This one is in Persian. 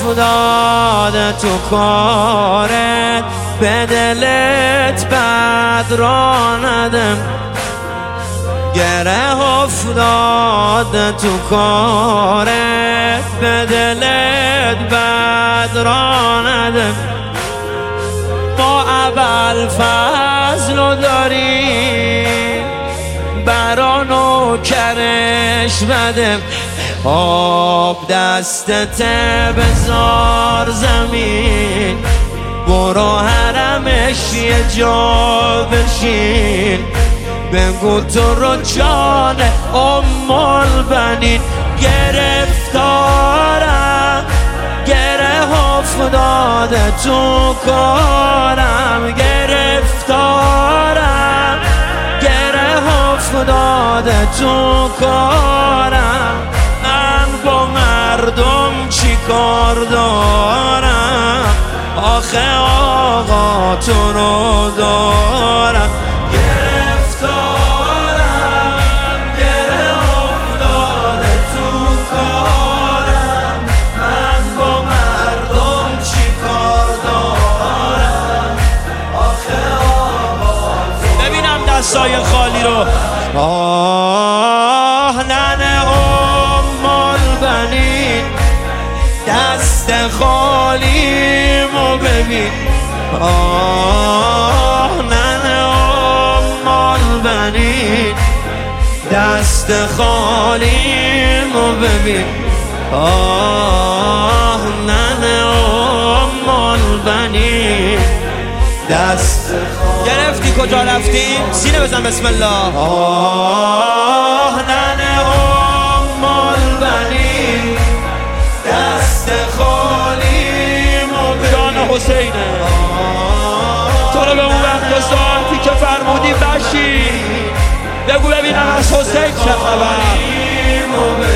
افتاده تو کارت، به دلت بد را ندم. گره افتاده تو کارت، به دلت بد را ندم. ما ابوالفضل داریم، برا نوکرش بدم. آب دستت بذار زمین، برو حرمش یه جا بشین. بگو تو رو جان البنین گرفتارم، گره افتاده تو کارم. گرفتارم، گره افتاده تو کارم. من با مردم چی کار دارم؟ آخه آقا تو رو دارم. دستای خالی رو آه ننه البنین، دست خالیمو ببین. آه ننه البنین، دست خالیمو ببین. آه ننه البنین، دست گرفتی کجا رفتی؟ سینه بزن بسم الله. آه ننه البنین، دست خالیمو ببین. جان حسینه تو رو به اون وقت ساعتی که فرمودی بشی، بگو ببینم از حسین چه خبر.